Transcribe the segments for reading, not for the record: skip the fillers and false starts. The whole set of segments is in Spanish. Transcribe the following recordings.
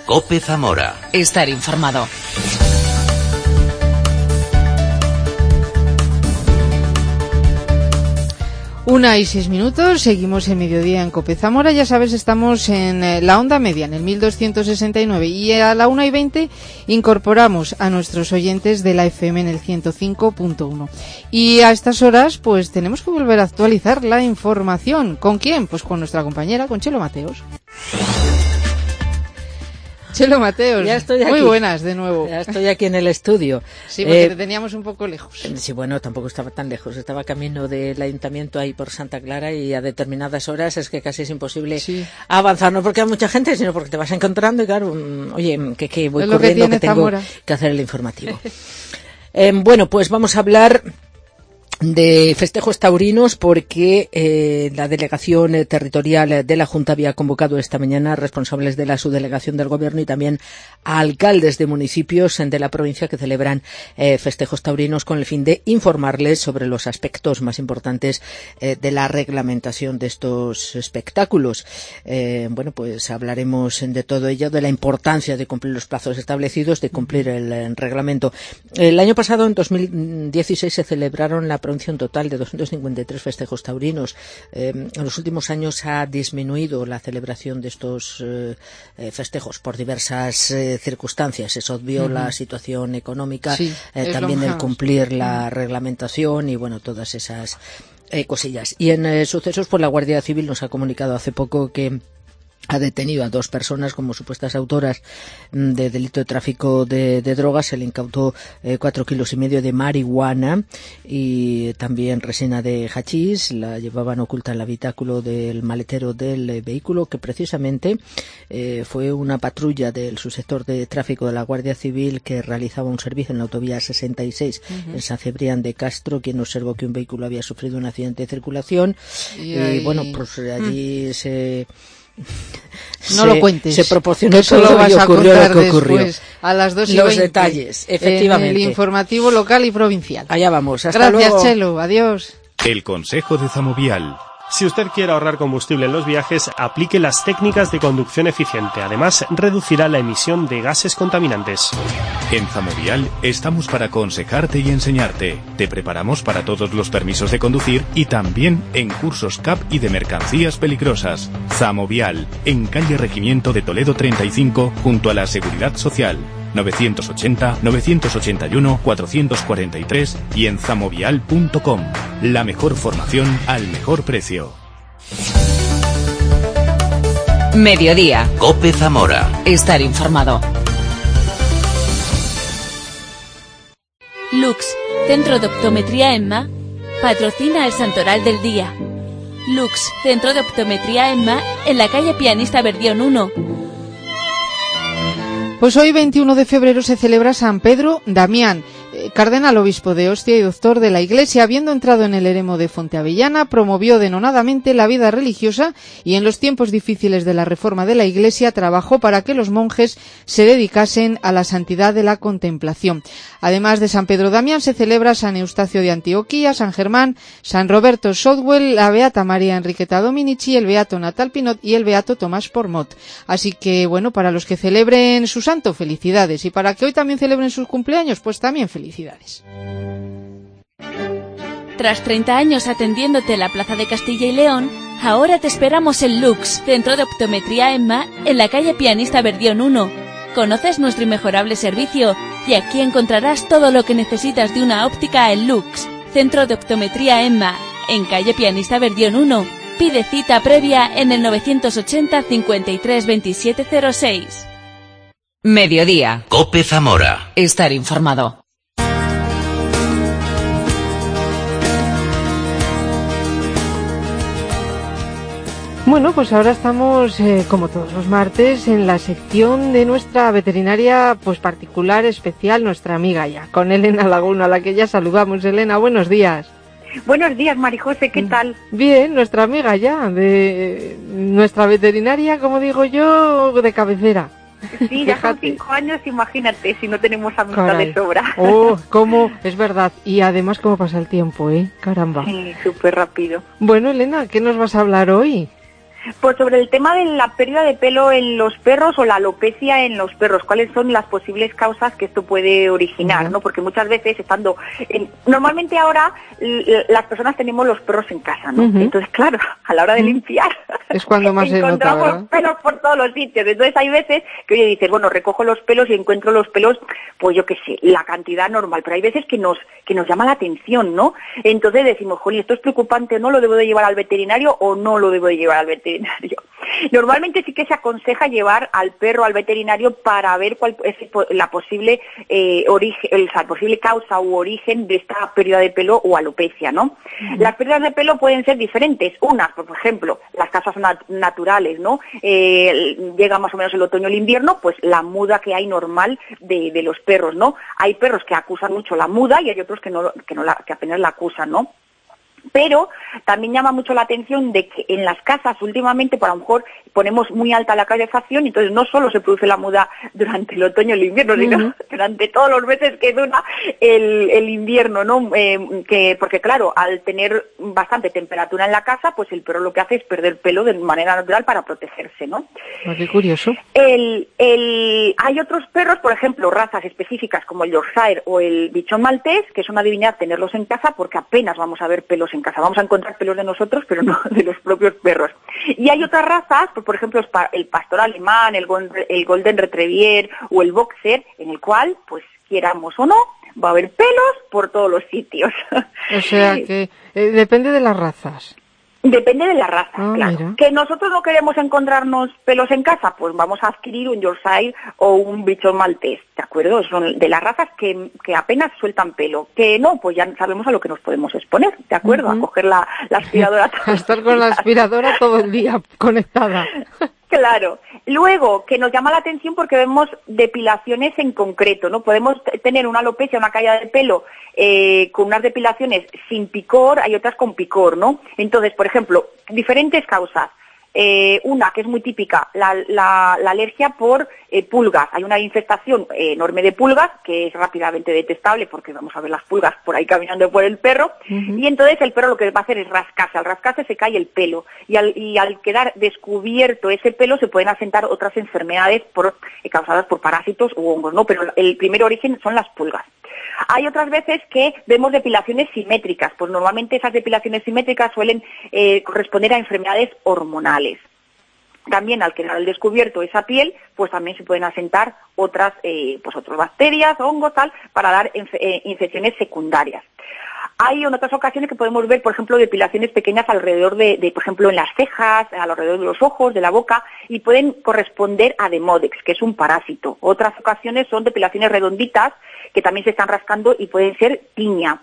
COPE Zamora. Estar informado. Una y 6 minutos, seguimos en Mediodía en COPE Zamora. Ya sabes, estamos en la onda media, en el 1269, y a la 1:20 incorporamos a nuestros oyentes de la FM en el 105.1. Y a estas horas, pues tenemos que volver a actualizar la información. ¿Con quién? Pues con nuestra compañera, con Chelo Mateos. Chelo Mateos, ya estoy aquí. Muy buenas de nuevo. Ya estoy aquí en el estudio. Sí, porque te teníamos un poco lejos. Sí, bueno, tampoco estaba tan lejos. Estaba camino del ayuntamiento ahí por Santa Clara y a determinadas horas es que casi es imposible avanzar. No porque hay mucha gente, sino porque te vas encontrando y claro, oye, que voy corriendo, que tengo Zamora. Que hacer el informativo. Bueno, pues vamos a hablar de festejos taurinos porque la delegación territorial de la Junta había convocado esta mañana a responsables de la subdelegación del Gobierno y también a alcaldes de municipios de la provincia que celebran festejos taurinos con el fin de informarles sobre los aspectos más importantes de la reglamentación de estos espectáculos. Bueno, pues hablaremos de todo ello, de la importancia de cumplir los plazos establecidos, de cumplir el reglamento. El año pasado, en 2016, se celebraron la un total de 253 festejos taurinos. En los últimos años ha disminuido la celebración de estos festejos por diversas circunstancias. Es obvio la situación económica, también el cumplir la reglamentación y bueno, todas esas cosillas. Y en sucesos, pues la Guardia Civil nos ha comunicado hace poco que ha detenido a 2 personas como supuestas autoras de delito de tráfico de drogas. Se le incautó 4,5 kilos de marihuana y también resina de hachís. La llevaban oculta en el habitáculo del maletero del vehículo, que precisamente fue una patrulla del subsector de tráfico de la Guardia Civil que realizaba un servicio en la autovía 66 en San Cebrián de Castro, quien observó que un vehículo había sufrido un accidente de circulación y bueno, pues allí No lo cuentes. Se proporcionó todo lo vas a contar lo que ocurrió. Después, a las 2:20. Los detalles, efectivamente. En el informativo local y provincial. Allá vamos. Hasta Gracias, luego. Chelo. Adiós. El consejo de Zamovial. Si usted quiere ahorrar combustible en los viajes, aplique las técnicas de conducción eficiente. Además, reducirá la emisión de gases contaminantes. En Zamovial estamos para aconsejarte y enseñarte. Te preparamos para todos los permisos de conducir y también en cursos CAP y de mercancías peligrosas. Zamovial, en calle Regimiento de Toledo 35, junto a la Seguridad Social. 980-981-443 y en zamovial.com. La mejor formación al mejor precio. Mediodía. COPE Zamora. Estar informado. Lux, Centro de Optometría EMMA, patrocina el Santoral del Día. Lux, Centro de Optometría EMMA, en la calle Pianista Verdión 1. Pues hoy, 21 de febrero, se celebra San Pedro Damián, cardenal obispo de Ostia y doctor de la Iglesia. Habiendo entrado en el eremo de Fonteavellana, promovió denonadamente la vida religiosa y en los tiempos difíciles de la reforma de la Iglesia trabajó para que los monjes se dedicasen a la santidad de la contemplación. Además de San Pedro Damián, se celebra San Eustacio de Antioquía, San Germán, San Roberto Southwell, la Beata María Enriqueta Dominici, el Beato Natal Pinot y el Beato Tomás Pormot. Así que, bueno, para los que celebren su santo, felicidades. Y para que hoy también celebren sus cumpleaños, pues también felicidades. Tras 30 años atendiéndote en la Plaza de Castilla y León, ahora te esperamos en Lux, Centro de Optometría EMMA, en la calle Pianista Verdión 1. Conoces nuestro inmejorable servicio y aquí encontrarás todo lo que necesitas de una óptica en Lux, Centro de Optometría EMMA, en calle Pianista Verdión 1. Pide cita previa en el 980 53 27 06. Mediodía. COPE Zamora. Estar informado. Bueno, pues ahora estamos, como todos los martes, en la sección de nuestra veterinaria pues particular, especial, nuestra amiga ya, con Elena Laguna, a la que ya saludamos. Elena, buenos días. Buenos días, Marijose, ¿qué tal? Bien, nuestra amiga ya, de nuestra veterinaria, como digo yo, de cabecera. Sí, ya son 5 años, imagínate, si no tenemos amistad de sobra. Oh, cómo, es verdad, y además cómo pasa el tiempo, caramba. Sí, súper rápido. Bueno, Elena, ¿qué nos vas a hablar hoy? Pues sobre el tema de la pérdida de pelo en los perros o la alopecia en los perros, ¿cuáles son las posibles causas que esto puede originar? ¿No? Porque muchas veces normalmente ahora las personas tenemos los perros en casa, ¿no? Entonces, claro, a la hora de limpiar es cuando más encontramos pelos por todos los sitios. Entonces hay veces que oye dices, bueno, recojo los pelos y encuentro los pelos, pues yo qué sé, la cantidad normal, pero hay veces que nos llama la atención, ¿no? Entonces decimos, jolín, esto es preocupante, ¿no? ¿Lo debo de llevar al veterinario o no lo debo de llevar al veterinario? Normalmente sí que se aconseja llevar al perro al veterinario para ver cuál es la posible posible causa u origen de esta pérdida de pelo o alopecia, ¿no? Las pérdidas de pelo pueden ser diferentes. Unas, por ejemplo, las causas naturales, ¿no? Llega más o menos el otoño o el invierno, pues la muda que hay normal de los perros, ¿no? Hay perros que acusan mucho la muda y hay otros que apenas la acusan, ¿no? Pero también llama mucho la atención de que en las casas últimamente, por a lo mejor ponemos muy alta la calefacción, y entonces no solo se produce la muda durante el otoño y el invierno, sino durante todos los meses que dura el invierno, ¿no? Porque claro, al tener bastante temperatura en la casa, pues el perro lo que hace es perder pelo de manera natural para protegerse, ¿no? Qué curioso. Hay otros perros, por ejemplo, razas específicas como el Yorkshire o el Bichón Maltés, que es una divinidad tenerlos en casa porque apenas vamos a ver pelos en casa. Vamos a encontrar pelos de nosotros, pero no de los propios perros. Y hay otras razas, pues, por ejemplo, el pastor alemán, el golden retriever o el boxer, en el cual, pues, quieramos o no, va a haber pelos por todos los sitios. O sea que depende de las razas. Depende de la raza, claro. Mira. Que nosotros no queremos encontrarnos pelos en casa, pues vamos a adquirir un Yorkshire o un Bichón Maltés, ¿de acuerdo? Son de las razas que apenas sueltan pelo. Que no, pues ya sabemos a lo que nos podemos exponer, ¿de acuerdo? A coger la aspiradora. A estar con la aspiradora todo el día conectada. Claro. Luego, que nos llama la atención porque vemos depilaciones en concreto, ¿no? Podemos tener una alopecia, una caída de pelo con unas depilaciones sin picor, hay otras con picor, ¿no? Entonces, por ejemplo, diferentes causas. Una que es muy típica, la alergia por pulgas. Hay una infestación enorme de pulgas que es rápidamente detectable porque vamos a ver las pulgas por ahí caminando por el perro, y entonces el perro lo que va a hacer es rascarse. Al rascarse se cae el pelo y al quedar descubierto ese pelo se pueden asentar otras enfermedades causadas por parásitos u hongos, ¿no? Pero el primer origen son las pulgas. Hay otras veces que vemos depilaciones simétricas, pues normalmente esas depilaciones simétricas suelen corresponder a enfermedades hormonales. También al quedar al descubierto esa piel, pues también se pueden asentar otras bacterias, hongos, tal, para dar infecciones secundarias. Hay en otras ocasiones que podemos ver, por ejemplo, depilaciones pequeñas alrededor de, por ejemplo, en las cejas, alrededor de los ojos, de la boca, y pueden corresponder a Demodex, que es un parásito. Otras ocasiones son depilaciones redonditas, que también se están rascando y pueden ser tiña.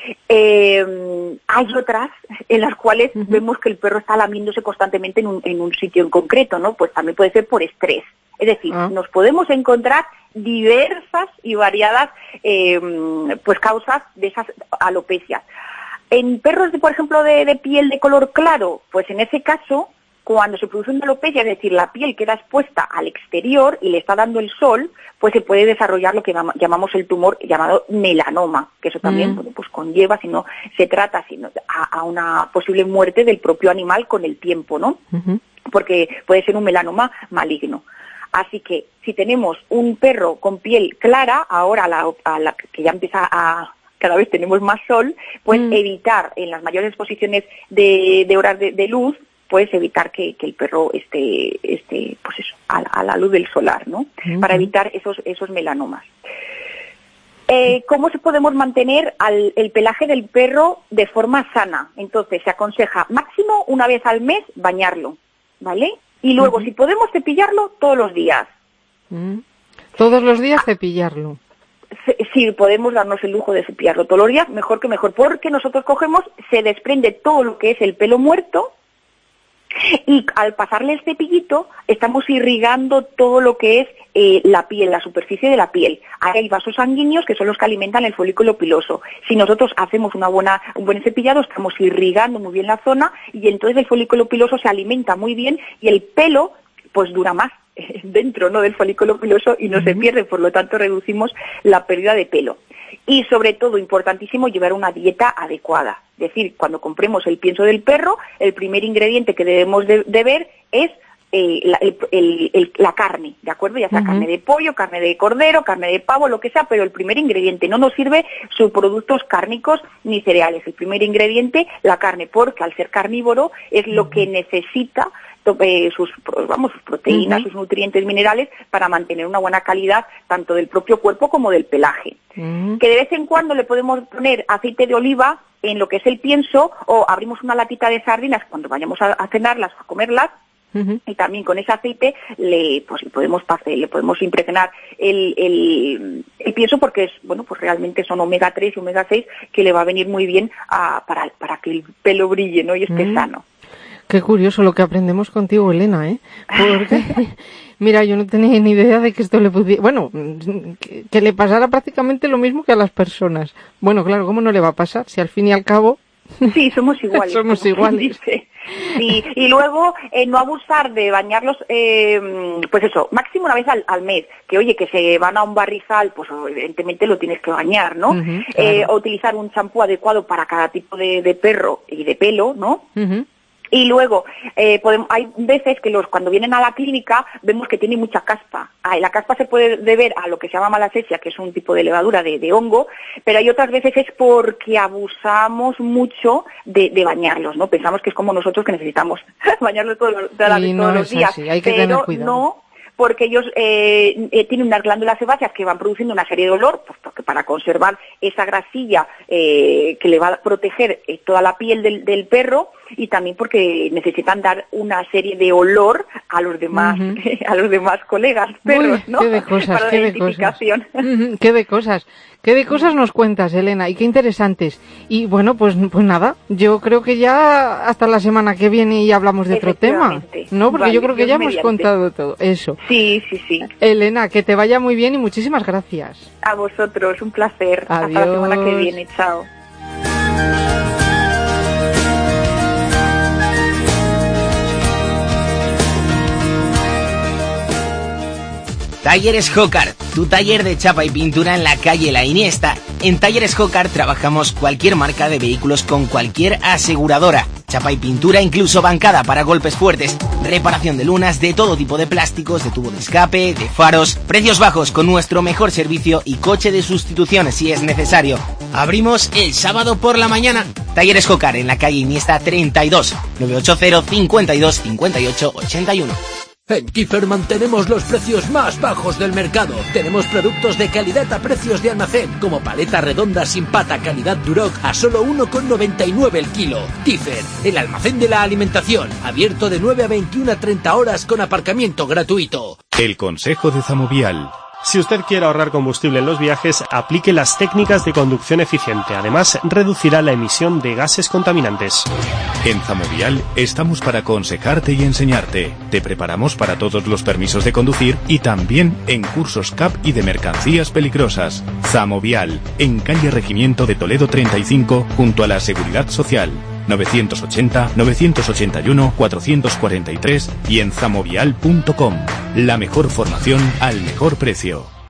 Hay otras en las cuales vemos que el perro está lamiéndose constantemente en un sitio en concreto, ¿no? Pues también puede ser por estrés. Es decir, nos podemos encontrar diversas y variadas causas de esas alopecias. En perros, por ejemplo, de piel de color claro, pues en ese caso, cuando se produce una alopecia, es decir, la piel queda expuesta al exterior y le está dando el sol, pues se puede desarrollar lo que llamamos el tumor llamado melanoma, que eso también pues conlleva, si no se trata a una posible muerte del propio animal con el tiempo, ¿no? Porque puede ser un melanoma maligno. Así que si tenemos un perro con piel clara, ahora a la que ya empieza cada vez tenemos más sol, pues evitar en las mayores exposiciones de horas de luz, pues evitar que el perro esté pues eso, a la luz del solar, ¿no? Para evitar esos melanomas. ¿Cómo se podemos mantener el pelaje del perro de forma sana? Entonces se aconseja máximo una vez al mes bañarlo, ¿vale? Y luego si podemos cepillarlo todos los días. Todos los días cepillarlo. Si podemos darnos el lujo de cepillarlo todos los días, mejor que mejor, porque nosotros se desprende todo lo que es el pelo muerto, y al pasarle el cepillito estamos irrigando todo lo que es la piel, la superficie de la piel. Ahí hay vasos sanguíneos que son los que alimentan el folículo piloso. Si nosotros hacemos un buen cepillado, estamos irrigando muy bien la zona y entonces el folículo piloso se alimenta muy bien y el pelo pues dura más dentro, ¿no?, del folículo piloso y no se pierde, por lo tanto reducimos la pérdida de pelo. Y sobre todo, importantísimo, llevar una dieta adecuada. Es decir, cuando compremos el pienso del perro, el primer ingrediente que debemos de ver es la carne, ¿de acuerdo? Ya sea carne de pollo, carne de cordero, carne de pavo, lo que sea, pero el primer ingrediente, no nos sirve subproductos cárnicos ni cereales. El primer ingrediente, la carne, porque al ser carnívoro es lo que necesita sus proteínas, sus nutrientes minerales para mantener una buena calidad tanto del propio cuerpo como del pelaje. Que de vez en cuando le podemos poner aceite de oliva en lo que es el pienso, o abrimos una latita de sardinas cuando vayamos a cenarlas, a comerlas, y también con ese aceite le podemos impregnar el pienso, porque pues realmente son omega 3 y omega 6 que le va a venir muy bien para que el pelo brille, ¿no? Y esté sano. Qué curioso lo que aprendemos contigo, Elena, ¿eh? Porque, mira, yo no tenía ni idea de que esto le pudiera... Bueno, que le pasara prácticamente lo mismo que a las personas. Bueno, claro, ¿cómo no le va a pasar? Si al fin y al cabo... Sí, somos iguales. Somos iguales. Sí, y luego no abusar de bañarlos, pues eso, máximo una vez al mes. Que oye, que se van a un barrizal, pues evidentemente lo tienes que bañar, ¿no? Claro. O utilizar un champú adecuado para cada tipo de perro y de pelo, ¿no? Y luego, hay veces que cuando vienen a la clínica vemos que tiene mucha caspa. La caspa se puede deber a lo que se llama malacesia, que es un tipo de levadura de hongo, pero hay otras veces es porque abusamos mucho de bañarlos, ¿no? Pensamos que es como nosotros, que necesitamos bañarlos todos los días. Así. Hay que tener cuidado. No, porque ellos tienen unas glándulas sebáceas que van produciendo una serie de olor, pues porque para conservar esa grasilla que le va a proteger toda la piel del perro, y también porque necesitan dar una serie de olor a los demás a los demás colegas perros, ¿no? Qué de cosas, para la identificación. Qué de cosas nos cuentas, Elena, y qué interesantes. Y bueno, pues nada, yo creo que ya hasta la semana que viene ya hablamos de otro tema, ¿no? Porque yo creo que ya hemos contado todo eso. Sí. Elena, que te vaya muy bien y muchísimas gracias. A vosotros, un placer. Adiós. Hasta la semana que viene, chao. Talleres Jócar, tu taller de chapa y pintura en la calle La Iniesta. En Talleres Jócar trabajamos cualquier marca de vehículos con cualquier aseguradora. Chapa y pintura, incluso bancada para golpes fuertes. Reparación de lunas, de todo tipo de plásticos, de tubo de escape, de faros. Precios bajos con nuestro mejor servicio y coche de sustitución si es necesario. Abrimos el sábado por la mañana. Talleres Jócar en la calle Iniesta 32, 980 52 58 81. En Kiefer mantenemos los precios más bajos del mercado. Tenemos productos de calidad a precios de almacén, como paleta redonda sin pata calidad Duroc a solo 1,99 el kilo. Kiefer, el almacén de la alimentación, abierto de 9 a 21 a 30 horas con aparcamiento gratuito. El consejo de Zamovial. Si usted quiere ahorrar combustible en los viajes, aplique las técnicas de conducción eficiente. Además, reducirá la emisión de gases contaminantes. En Zamovial estamos para aconsejarte y enseñarte. Te preparamos para todos los permisos de conducir y también en cursos CAP y de mercancías peligrosas. Zamovial, en calle Regimiento de Toledo 35, junto a la Seguridad Social. 980-981-443 y en zamovial.com. La mejor formación al mejor precio.